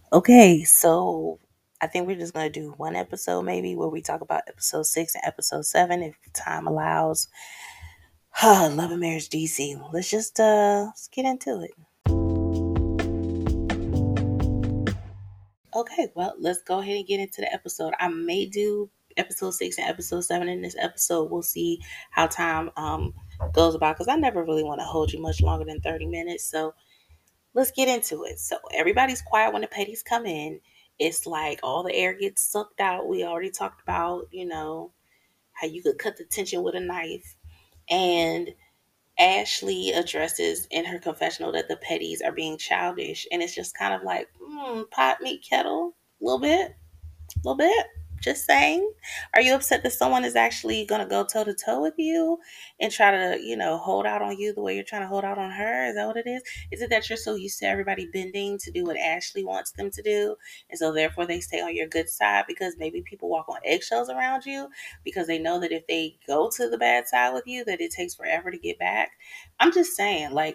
Okay, so I think we're just gonna do one episode maybe where we talk about episode 6 and episode 7 if time allows. Love and Marriage DC. Let's get into it. Okay, well, let's go ahead and get into the episode. I may do episode 6 and episode 7 in this episode. We'll see how time goes about because I never really want to hold you much longer than 30 minutes. So let's get into it. So everybody's quiet when the petties come in. It's like all the air gets sucked out. We already talked about, how you could cut the tension with a knife. And Ashley addresses in her confessional that the petties are being childish. And it's just kind of like, pot meet kettle, a little bit. Just saying. Are you upset that someone is actually going to go toe to toe with you and try to, hold out on you the way you're trying to hold out on her? Is that what it is? Is it that you're so used to everybody bending to do what Ashley wants them to do? And so therefore they stay on your good side because maybe people walk on eggshells around you because they know that if they go to the bad side with you, that it takes forever to get back. I'm just saying, like,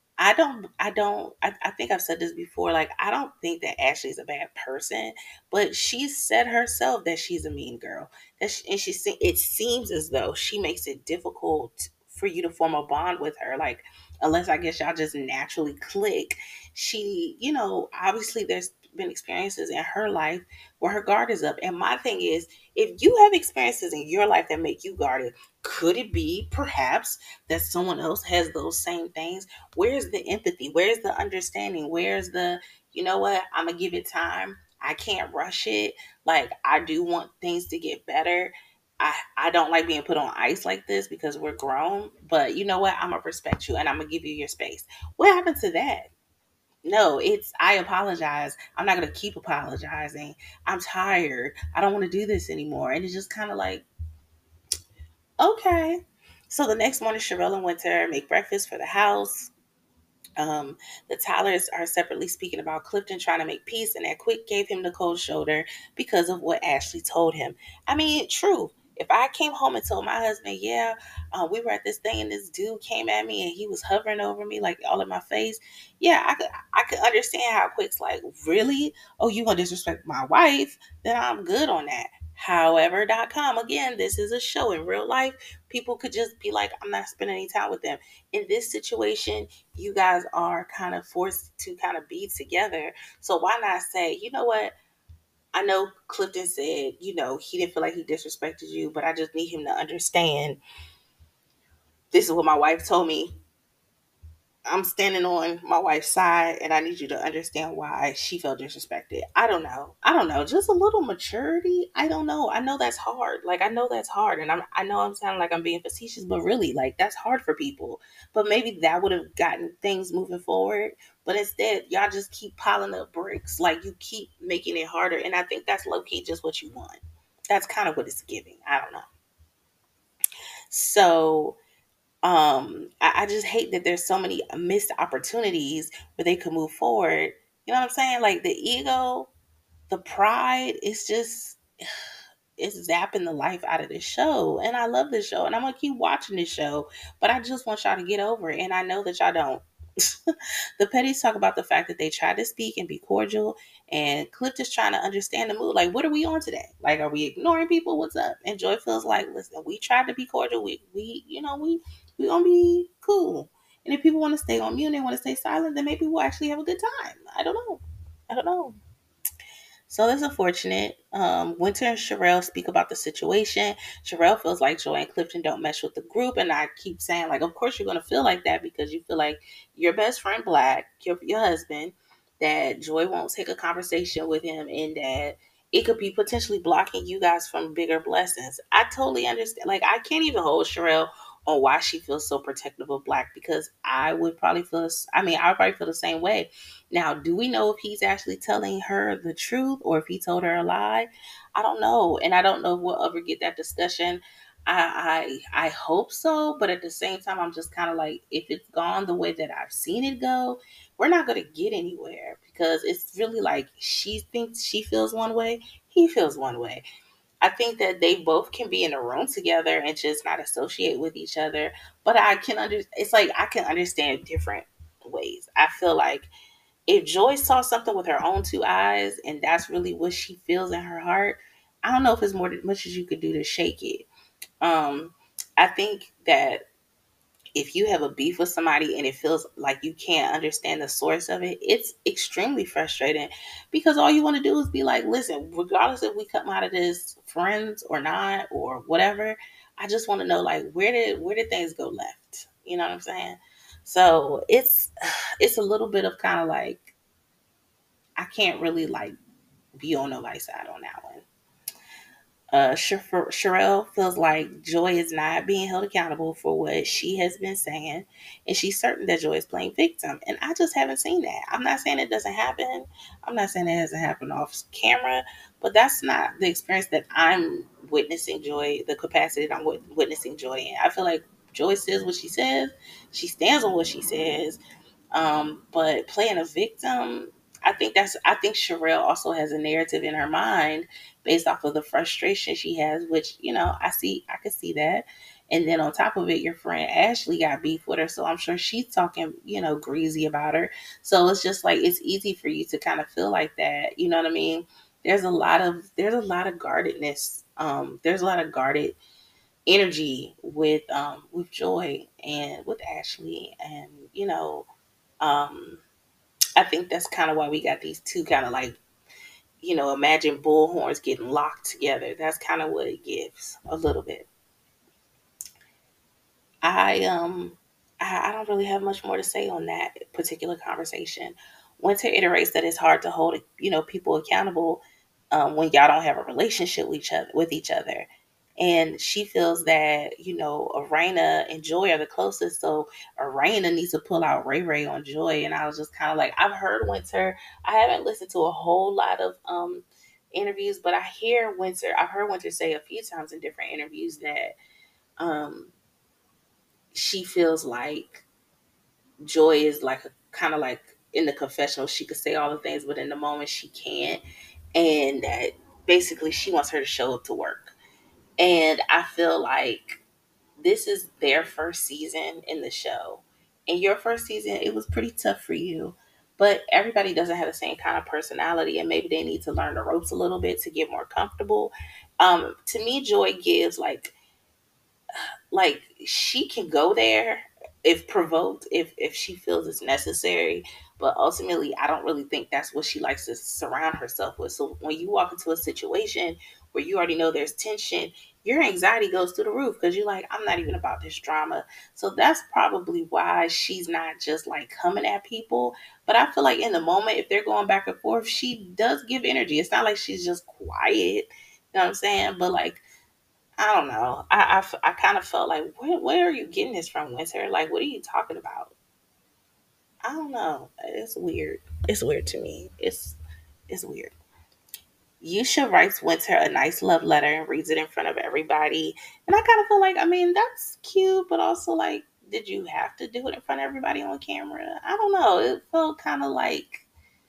I think I've said this before. Like, I don't think that Ashley's a bad person, but she said herself that she's a mean girl. It seems as though she makes it difficult for you to form a bond with her. Like, unless I guess y'all just naturally click. Obviously there's been experiences in her life where her guard is up. And my thing is, if you have experiences in your life that make you guarded, could it be perhaps that someone else has those same things? Where's the empathy? Where's the understanding? Where's the, you know what, I'm gonna give it time. I can't rush it. Like, I do want things to get better. I don't like being put on ice like this because we're grown, but you know what, I'm gonna respect you and I'm gonna give you your space. What happened to that? No, it's I apologize. I'm not gonna keep apologizing. I'm tired. I don't want to do this anymore. And it's just kind of like, okay. So the next morning, Sherelle and Winter make breakfast for the house. Um, the Tylers are separately speaking about Clifton trying to make peace, and that Quick gave him the cold shoulder because of what Ashley told him. I mean, true. If I came home and told my husband, yeah, we were at this thing and this dude came at me and he was hovering over me like all in my face, yeah, I could understand how Quick's like, really? Oh, you gonna disrespect my wife? Then I'm good on that. However.com, again, this is a show. In real life, people could just be like, I'm not spending any time with them. In this situation, you guys are kind of forced to kind of be together. So why not say, you know what? I know Clifton said, he didn't feel like he disrespected you, but I just need him to understand this is what my wife told me. I'm standing on my wife's side and I need you to understand why she felt disrespected. I don't know. I don't know. Just a little maturity. I don't know. I know that's hard. Like, I know that's hard. And I know I'm sounding like I'm being facetious, but really, like, that's hard for people. But maybe that would have gotten things moving forward. But instead, y'all just keep piling up bricks. Like, you keep making it harder. And I think that's low key just what you want. That's kind of what it's giving. I don't know. So I just hate that there's so many missed opportunities where they could move forward. You know what I'm saying? Like, the ego, the pride, it's just it's zapping the life out of this show. And I love this show and I'm gonna keep watching this show, but I just want y'all to get over it. And I know that y'all don't. The Petties talk about the fact that they try to speak and be cordial, and Cliff is trying to understand the mood. Like, what are we on today? Like, are we ignoring people? What's up? And Joy feels like, listen, we tried to be cordial. We gonna be cool. And if people want to stay on mute and they want to stay silent, then maybe we'll actually have a good time. I don't know. I don't know. So that's unfortunate. Winter and Sherelle speak about the situation. Sherelle feels like Joy and Clifton don't mesh with the group. And I keep saying, like, of course you're going to feel like that because you feel like your best friend, Black, your husband, that Joy won't take a conversation with him and that it could be potentially blocking you guys from bigger blessings. I totally understand. Like, I can't even hold Sherelle on why she feels so protective of Black because I would probably feel, I would probably feel the same way. Now, do we know if he's actually telling her the truth or if he told her a lie? I don't know. And I don't know if we'll ever get that discussion. I hope so, but at the same time, I'm just kind of like, if it's gone the way that I've seen it go, we're not going to get anywhere because it's really like she thinks she feels one way, he feels one way. I think that they both can be in a room together and just not associate with each other. But I can it's like I can understand different ways. I feel like If Joy saw something with her own two eyes and that's really what she feels in her heart, I don't know if it's more than much as you could do to shake it. Um, I think that if you have a beef with somebody and it feels like you can't understand the source of it, it's extremely frustrating because all you want to do is be like, listen, regardless if we come out of this friends or not or whatever, I just want to know like where did things go left? You know what I'm saying? So it's a little bit of kind of like I can't really like be on nobody's side on that one. Sherelle feels like Joy is not being held accountable for what she has been saying, and she's certain that Joy is playing victim. And I just haven't seen that. I'm not saying it doesn't happen. I'm not saying it hasn't happened off camera, but that's not the experience that I'm witnessing Joy, the capacity that I'm witnessing Joy in. I feel like Joy says what she says, she stands on what she says, but playing a victim, I think Sherelle also has a narrative in her mind based off of the frustration she has, which, I could see that. And then on top of it, your friend Ashley got beef with her. So I'm sure she's talking, greasy about her. So it's just like it's easy for you to kind of feel like that. You know what I mean? There's a lot of guardedness. There's a lot of guarded energy with Joy and with Ashley. And, um I think that's kind of why we got these two kind of like, imagine bullhorns getting locked together. That's kind of what it gives a little bit. I um I don't really have much more to say on that particular conversation. Winter iterates that it's hard to hold people accountable when y'all don't have a relationship with each other. And she feels that Arena and Joy are the closest, so Arena needs to pull out Ray Ray on Joy. And I was just kind of like, I've heard Winter. I haven't listened to a whole lot of interviews, but I've heard Winter say a few times in different interviews that um she feels like Joy is like a kind of like in the confessional, she could say all the things, but in the moment she can't. And that basically she wants her to show up to work. And I feel like this is their first season in the show. And your first season, it was pretty tough for you. But everybody doesn't have the same kind of personality, and maybe they need to learn the ropes a little bit to get more comfortable. To me, Joy gives like she can go there if provoked, if she feels it's necessary, but ultimately I don't really think that's what she likes to surround herself with. So when you walk into a situation where you already know there's tension, your anxiety goes through the roof because you're like, I'm not even about this drama. So that's probably why she's not just like coming at people. But I feel like in the moment, if they're going back and forth, she does give energy. It's not like she's just quiet, you know what I'm saying? But like, I don't know. I kind of felt like, where are you getting this from, Winter? Like, what are you talking about? I don't know. It's weird. It's weird to me. It's weird. Yusha writes Winter a nice love letter and reads it in front of everybody. And I kind of feel like, I mean, that's cute, but also like, did you have to do it in front of everybody on camera? I don't know. It felt kind of like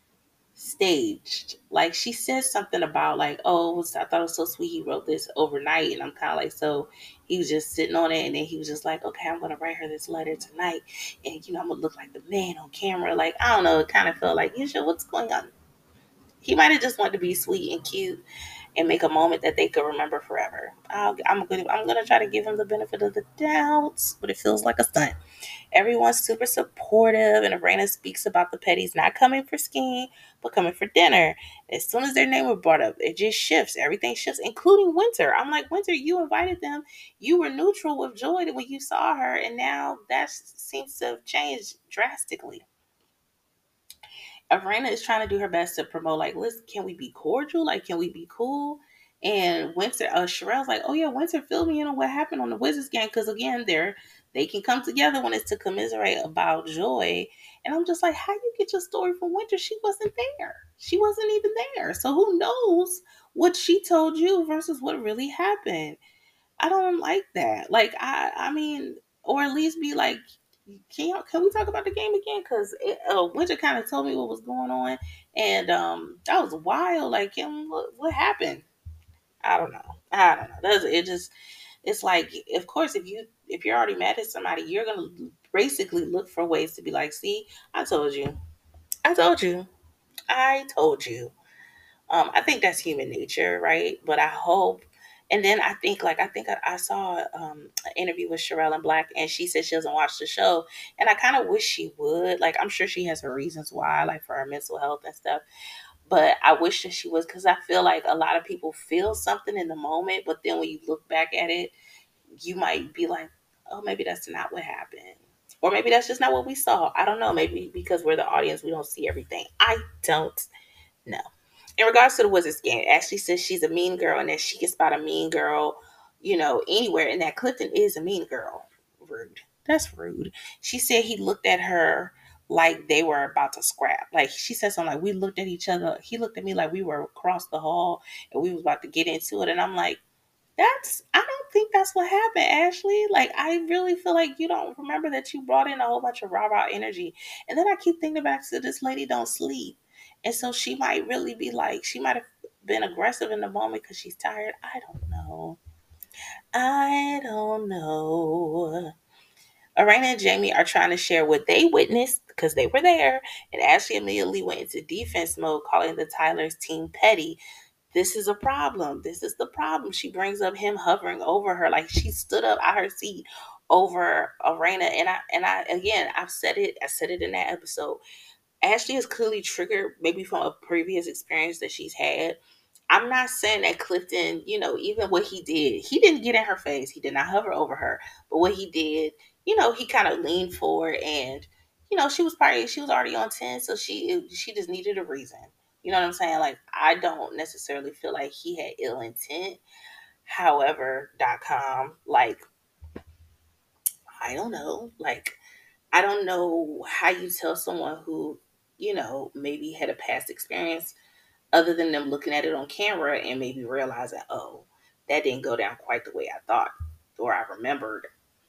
staged. Like she said something about like, oh, I thought it was so sweet. He wrote this overnight, and I'm kind of like, so he was just sitting on it, and then he was just like, okay, I'm gonna write her this letter tonight, and I'm gonna look like the man on camera. Like I don't know, it kind of felt like, you sure what's going on? He might have just wanted to be sweet and cute and make a moment that they could remember forever. I'm gonna try to give him the benefit of the doubt, but it feels like a stunt. Everyone's super supportive, and Arena speaks about the Petties not coming for skiing, but coming for dinner. As soon as their name was brought up, it just shifts. Everything shifts, including Winter. I'm like, Winter, you invited them. You were neutral with Joy when you saw her, and now that seems to have changed drastically. Arena is trying to do her best to promote, like, listen, can we be cordial? Like, can we be cool? And Winter, Sherelle's like, oh yeah, Winter, fill me in on what happened on the Wizards game, because again, they can come together when it's to commiserate about Joy. And I'm just like, how you get your story from Winter? She wasn't there. She wasn't even there. So who knows what she told you versus what really happened? I don't like that. Like I mean, or at least be like, can we talk about the game again? Because Winter kind of told me what was going on, and that was wild. Like, what happened? I don't know. I don't know. It's like, of course, if you're already mad at somebody, you're gonna basically look for ways to be like, see, I told you. I told you. I told you. I think that's human nature, right? But I hope, and then I think I saw an interview with Sherelle and Black, and she said she doesn't watch the show, and I kind of wish she would. Like, I'm sure she has her reasons why, like for her mental health and stuff. But I wish that she was, because I feel like a lot of people feel something in the moment, but then when you look back at it, you might be like, oh, maybe that's not what happened. Or maybe that's just not what we saw. I don't know. Maybe because we're the audience, we don't see everything. I don't know. In regards to the Wizards game, Ashley says she's a mean girl and that she can spot a mean girl, anywhere. And that Clifton is a mean girl. Rude. That's rude. She said he looked at her like they were about to scrap. Like she said something like we looked at each other. He looked at me like we were across the hall and we was about to get into it. And I'm like, I don't think that's what happened, Ashley. Like, I really feel like you don't remember that you brought in a whole bunch of rah rah energy. And then I keep thinking back to this lady don't sleep. And so she might really be like, she might have been aggressive in the moment because she's tired. I don't know. I don't know. Arena and Jamie are trying to share what they witnessed because they were there. And Ashley immediately went into defense mode, calling the Tylers team petty. This is a problem. This is the problem. She brings up him hovering over her, like she stood up out her seat over Arena. And I again, I've said it. I said it in that episode. Ashley is clearly triggered, maybe from a previous experience that she's had. I'm not saying that Clifton, even what he didn't get in her face. He did not hover over her. But what he did, he kind of leaned forward and, she was already on 10, so she just needed a reason. You know what I'm saying? Like, I don't necessarily feel like he had ill intent. However, like, I don't know. Like, I don't know how you tell someone who, maybe had a past experience other than them looking at it on camera and maybe realizing, oh, that didn't go down quite the way I thought or I remembered.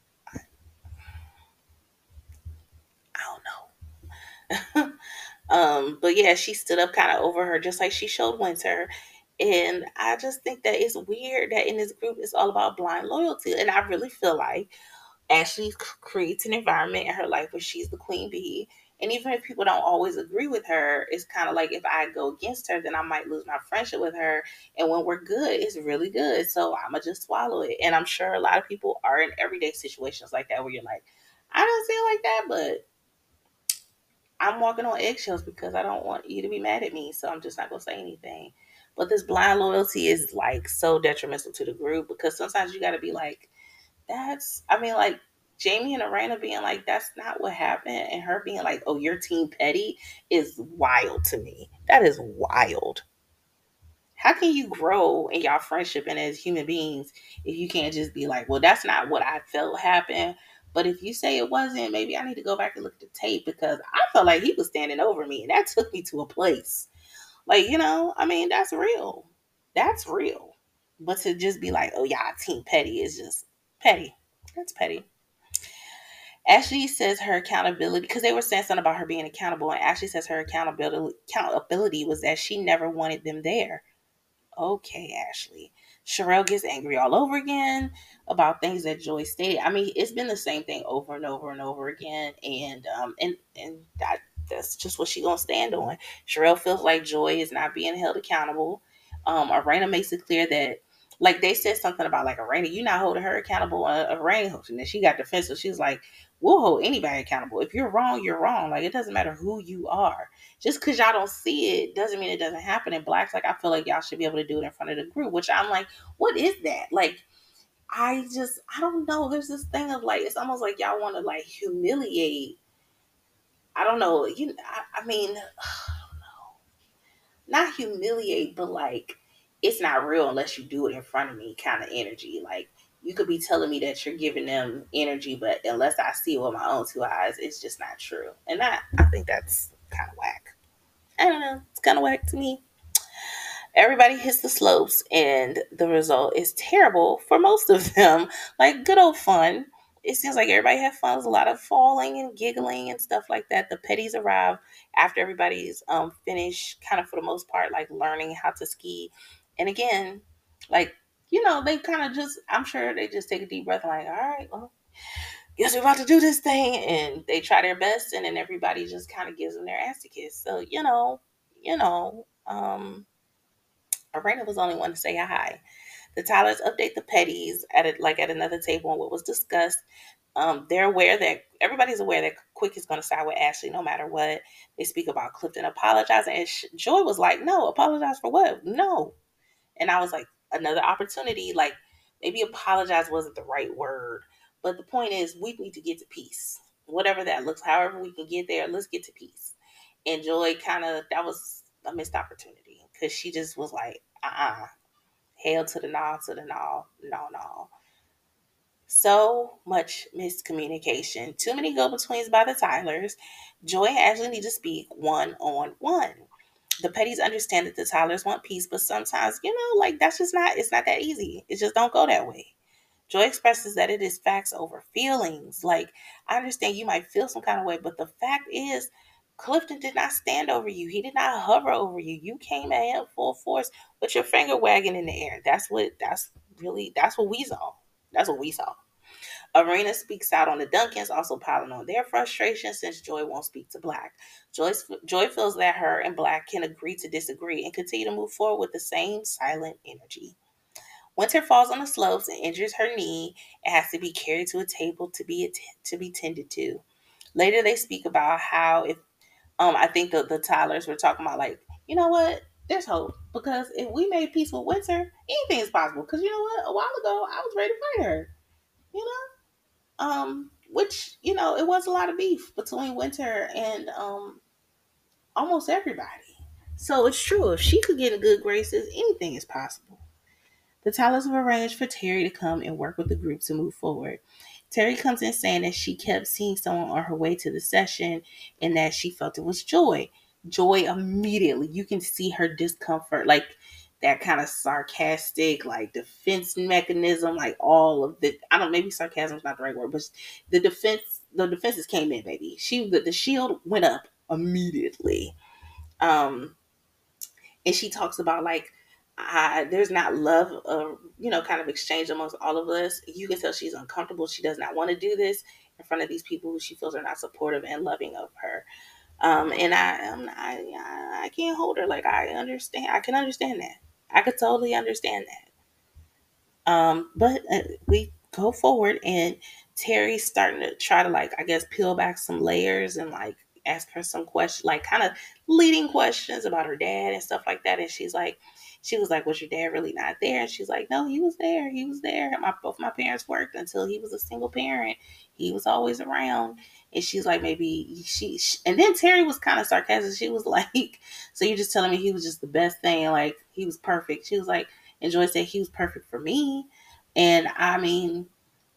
I don't know. But yeah, she stood up kind of over her, just like she showed Winter. And I just think that it's weird that in this group it's all about blind loyalty. And I really feel like Ashley creates an environment in her life where she's the queen bee. And even if people don't always agree with her, it's kind of like if I go against her, then I might lose my friendship with her. And when we're good, it's really good. So I'm going to just swallow it. And I'm sure a lot of people are in everyday situations like that where you're like, I don't feel like that, but I'm walking on eggshells because I don't want you to be mad at me. So I'm just not going to say anything. But this blind loyalty is like so detrimental to the group because sometimes you got to be like, like Jamie and Arena being like, that's not what happened. And her being like, oh, your team petty is wild to me. That is wild. How can you grow in y'all friendship and as human beings if you can't just be like, well, that's not what I felt happened. But if you say it wasn't, maybe I need to go back and look at the tape because I felt like he was standing over me and that took me to a place. Like, that's real. That's real. But to just be like, oh, yeah, team petty is just petty. That's petty. Ashley says her accountability, because they were saying something about her being accountable, and Ashley says her accountability was that she never wanted them there. Okay, Ashley. Sherelle gets angry all over again about things that Joy stated. I mean, it's been the same thing over and over and over again, and that's just what she gonna stand on. Sherelle feels like Joy is not being held accountable. Arena makes it clear that, like, they said something about like Arena, you not holding her accountable. Arena, and then she got defensive. She's like, "We'll hold anybody accountable. If you're wrong, you're wrong. Like, it doesn't matter who you are." Just because y'all don't see it doesn't mean it doesn't happen. And Black's like, I feel like y'all should be able to do it in front of the group, which I'm like, what is that? Like, I don't know. There's this thing of like, it's almost like y'all want to like humiliate. I don't know. I mean, not humiliate, but like, it's not real unless you do it in front of me kind of energy. Like, you could be telling me that you're giving them energy, but unless I see it with my own two eyes, it's just not true. And I think that's kind of whack. I don't know. It's kind of whack to me. Everybody hits the slopes, and the result is terrible for most of them. Like good old fun. It seems like everybody had fun. There's a lot of falling and giggling and stuff like that. The petties arrive after everybody's finished, kind of for the most part, like learning how to ski. And again, like they kind of just, I'm sure they just take a deep breath and like, all right, well, guess we're about to do this thing. And they try their best, and then everybody just kind of gives them their ass to kiss. So, Arena was the only one to say hi. The Tylers update the Petties at another table on what was discussed. They're aware that everybody's aware that Quick is going to side with Ashley no matter what. They speak about Clifton apologizing, and Joy was like, "No, apologize for what? No." And I was like, another opportunity. Like maybe apologize wasn't the right word, but the point is, we need to get to peace. Whatever that looks, however we can get there, let's get to peace. And Joy kind of that was a missed opportunity because she just was like, hail to the no, to the no, no, no. So much miscommunication. Too many go betweens by the Tylers. Joy and Ashley need to speak one on one. The Petties understand that the Tylers want peace, but sometimes, like that's just not, it's not that easy. It just don't go that way. Joy expresses that it is facts over feelings. Like, I understand you might feel some kind of way, but the fact is, Clifton did not stand over you. He did not hover over you. You came at him full force with your finger wagging in the air. That's what we saw. That's what we saw. Arena speaks out on the Duncans, also piling on their frustration since Joy won't speak to Black. Joy feels that her and Black can agree to disagree and continue to move forward with the same silent energy. Winter falls on the slopes and injures her knee and has to be carried to a table to be tended to. Later, they speak about how if I think the Tylers were talking about like, you know what, there's hope because if we made peace with Winter, anything is possible. Because you know what, a while ago I was ready to fight her. You know, which it was a lot of beef between Winter and almost everybody. So it's true. If she could get in good graces, anything is possible. The Tylers have arranged for Terry to come and work with the group to move forward. Terry comes in saying that she kept seeing someone on her way to the session and that she felt it was Joy. Joy immediately, you can see her discomfort, like that kind of sarcastic, like defense mechanism, like all of the, I don't, maybe sarcasm is not the right word, but the defenses came in, baby. The shield went up immediately. Um, and she talks about like there's not love kind of exchange amongst all of us. You can tell she's uncomfortable. She does not want to do this in front of these people who she feels are not supportive and loving of her. And I can't hold her. Like I can understand that. I could totally understand that. But we go forward, and Terry's starting to try to, like, I guess, peel back some layers and like ask her some questions, like kind of leading questions about her dad and stuff like that. And she was like, "Was your dad really not there?" And she's like, "No, he was there. He was there. Both my parents worked until he was a single parent. He was always around." And she's like, maybe and then Terry was kind of sarcastic. She was like, "So you're just telling me he was just the best thing? Like he was perfect?" She was like, and Joy said he was perfect for me. And I mean,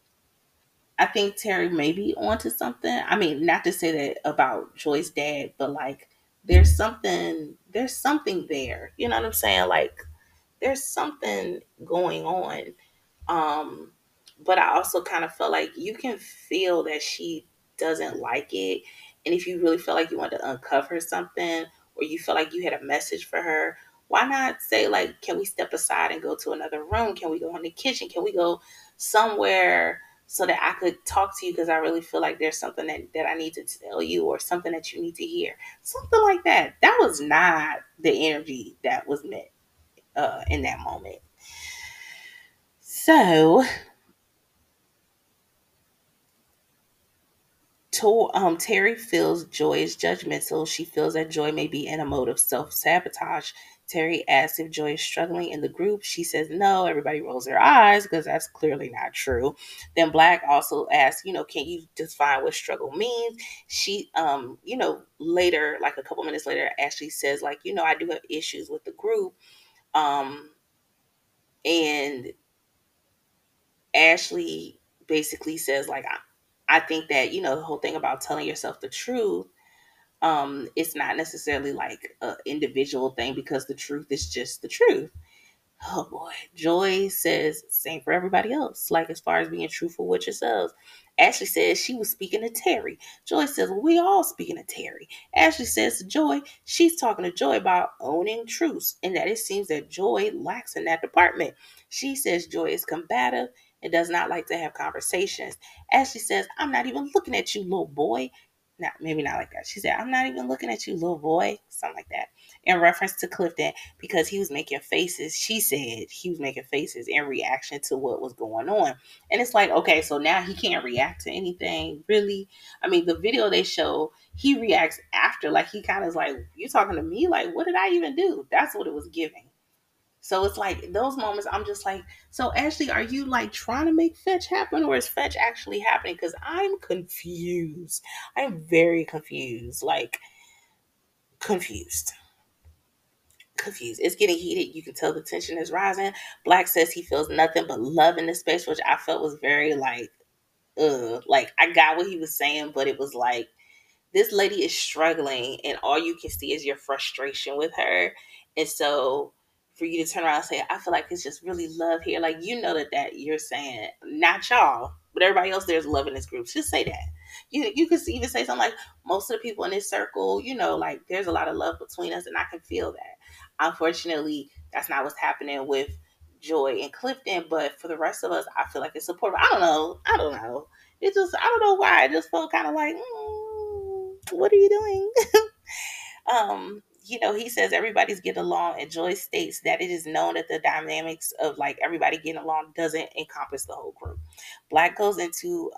I think Terry may be onto something. I mean, not to say that about Joy's dad, but like there's something there. You know what I'm saying? Like there's something going on. Um, but I also kind of felt like you can feel that she doesn't like it. And if you really feel like you want to uncover something or you feel like you had a message for her, why not say, like, can we step aside and go to another room? Can we go in the kitchen? Can we go somewhere so that I could talk to you? Because I really feel like there's something that I need to tell you or something that you need to hear. Something like that. That was not the energy that was meant in that moment. So Terry feels Joy is judgmental. She feels that Joy may be in a mode of self sabotage. Terry asks if Joy is struggling in the group. She says no. Everybody rolls their eyes because that's clearly not true. Then Black also asks, can you define what struggle means? She, later, like a couple minutes later, Ashley says, like, I do have issues with the group. And Ashley basically says, like, I think that, the whole thing about telling yourself the truth, it's not necessarily like an individual thing because the truth is just the truth. Oh boy. Joy says same for everybody else, like as far as being truthful with yourselves. Ashley says she was speaking to Terry. Joy says, well, we all speaking to Terry. Ashley says to Joy, she's talking to Joy about owning truths and that it seems that Joy lacks in that department. She says Joy is combative and does not like to have conversations. Ashley says, I'm not even looking at you, little boy. Not maybe not like that. She said, I'm not even looking at you, little boy. Something like that. In reference to Clifton, because he was making faces. She said he was making faces in reaction to what was going on. And it's like, okay, so now he can't react to anything. Really? I mean, the video they show, he reacts after. Like he kind of is like, you talking to me? Like, what did I even do? That's what it was giving. So it's like those moments I'm just like, so Ashley, are you like trying to make fetch happen or is fetch actually happening? Because I'm confused. I'm very confused. Like confused. Confused. It's getting heated. You can tell the tension is rising. Black says he feels nothing but love in this space, which I felt was very like I got what he was saying, but it was like this lady is struggling and all you can see is your frustration with her. And so for you to turn around and say, I feel like it's just really love here. Like, you know that you're saying, not y'all, but everybody else there's love in this group. Just say that. You could even say something like, most of the people in this circle, like there's a lot of love between us and I can feel that. Unfortunately, that's not what's happening with Joy and Clifton, but for the rest of us, I feel like it's supportive. I don't know. It just, I don't know why. I just felt kind of like, what are you doing? He says everybody's getting along, and Joy states that it is known that the dynamics of like everybody getting along doesn't encompass the whole group. Black goes into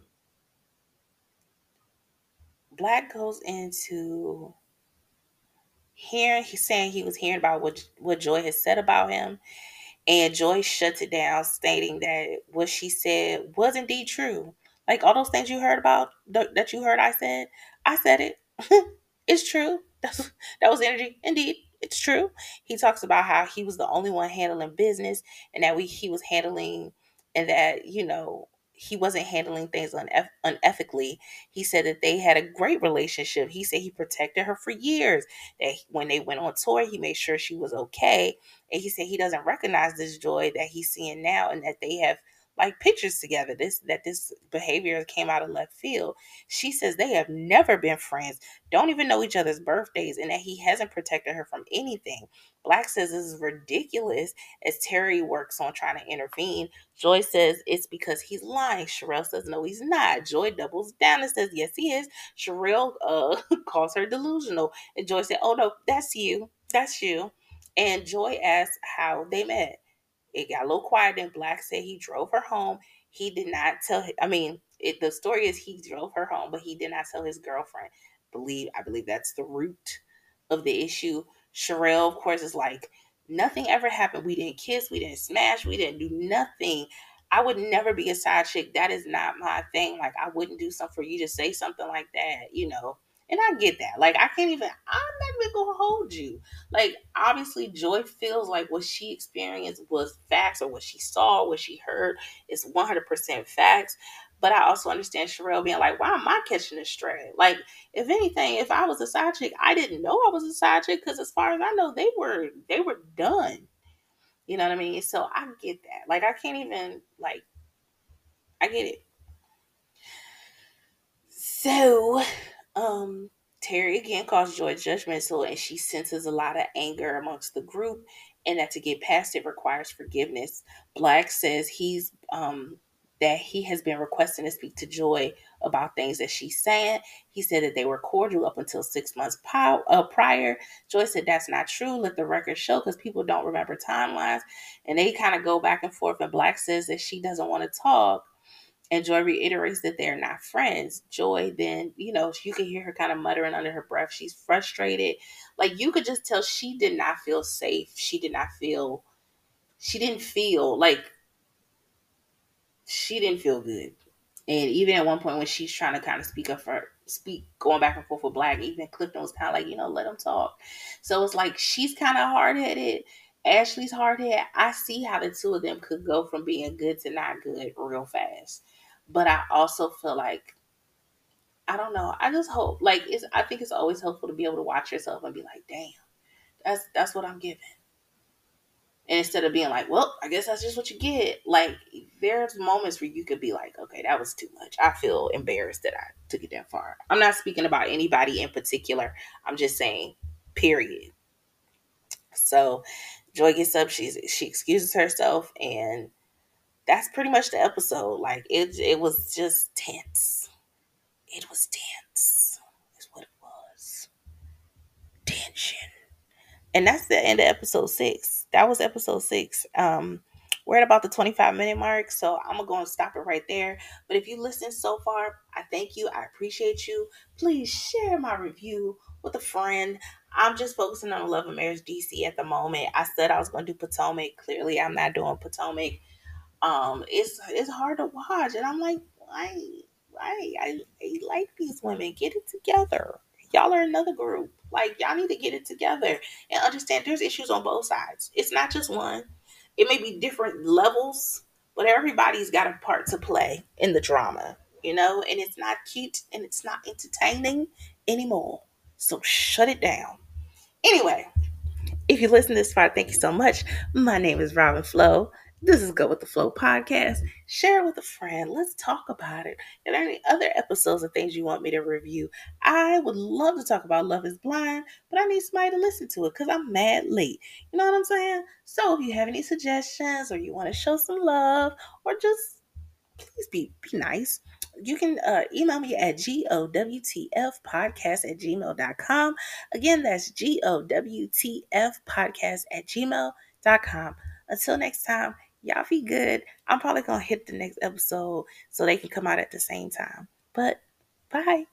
hearing, he's saying he was hearing about what Joy has said about him. And Joy shuts it down, stating that what she said was indeed true. Like all those things you heard about, that you heard I said it. It's true. That was energy. Indeed, it's true. He talks about how he was the only one handling business and that he was handling, and that, he wasn't handling things unethically. He said that they had a great relationship. He said he protected her for years. That when they went on tour, he made sure she was okay. And he said he doesn't recognize this Joy that he's seeing now, and that they have like pictures together. This behavior came out of left field. She says they have never been friends, don't even know each other's birthdays, and that he hasn't protected her from anything. Black says this is ridiculous as Terry works on trying to intervene. Joy says it's because he's lying. Sherelle says no, he's not. Joy doubles down and says yes, he is. Sherelle calls her delusional. And Joy said, oh no, that's you. That's you. And Joy asked how they met. It got a little quiet. Then Black said he drove her home. He did not tell. The story is he drove her home, but he did not tell his girlfriend. I believe that's the root of the issue. Sherelle, of course, is like nothing ever happened. We didn't kiss. We didn't smash. We didn't do nothing. I would never be a side chick. That is not my thing. Like I wouldn't do something for you to say something like that. And I get that. Like I'm not even gonna hold you. Like, obviously, Joy feels like what she experienced was facts, or what she saw, what she heard is 100% facts. But I also understand Sherelle being like, why am I catching this stray? Like, if anything, if I was a side chick, I didn't know I was a side chick, because as far as I know, they were done. You know what I mean? So I get that. Like, I can't even, like, I get it. So, um, Terry again calls Joy judgmental, and she senses a lot of anger amongst the group, and that to get past it requires forgiveness. Black says that he has been requesting to speak to Joy about things that she's saying. He said that they were cordial up until 6 months prior. Joy said that's not true. Let the record show, because people don't remember timelines, and they kind of go back and forth. And Black says that she doesn't want to talk, and Joy reiterates that they're not friends. Joy then, you can hear her kind of muttering under her breath. She's frustrated. Like, you could just tell she did not feel safe. She didn't feel like, she didn't feel good. And even at one point when she's trying to kind of speak, going back and forth with Black, even Clifton was kind of like, let him talk. So it's like, she's kind of hard headed. Ashley's hard headed. I see how the two of them could go from being good to not good real fast. But I also feel like, I don't know. I just hope, like, I think it's always helpful to be able to watch yourself and be like, damn, that's what I'm giving. And instead of being like, well, I guess that's just what you get. Like, there's moments where you could be like, okay, that was too much. I feel embarrassed that I took it that far. I'm not speaking about anybody in particular. I'm just saying, period. So Joy gets up, she excuses herself, and that's pretty much the episode. Like it was just tense. It was tense. Is what it was. Tension. And that's the end of episode 6. That was episode 6. We're at about the 25-minute mark, so I'm gonna stop it right there. But if you listened so far, I thank you. I appreciate you. Please share my review with a friend. I'm just focusing on Love and Marriage DC at the moment. I said I was gonna do Potomac. Clearly, I'm not doing Potomac. It's hard to watch, and I'm like, why? I like these women. Get it together. Y'all are another group. Like y'all need to get it together and understand there's issues on both sides. It's not just one. It may be different levels, but everybody's got a part to play in the drama, and it's not cute and it's not entertaining anymore. So shut it down. Anyway, if you listen this far, thank you so much. My name is Robin Flo. This is Go with the Flow podcast. Share it with a friend. Let's talk about it. Are there any other episodes of things you want me to review? I would love to talk about Love is Blind, but I need somebody to listen to it because I'm mad late. You know what I'm saying? So if you have any suggestions or you want to show some love or just please be nice. You can email me at gowtfpodcast@gmail.com. Again, that's gowtfpodcast@gmail.com. Until next time, y'all be good. I'm probably going to hit the next episode so they can come out at the same time. But bye.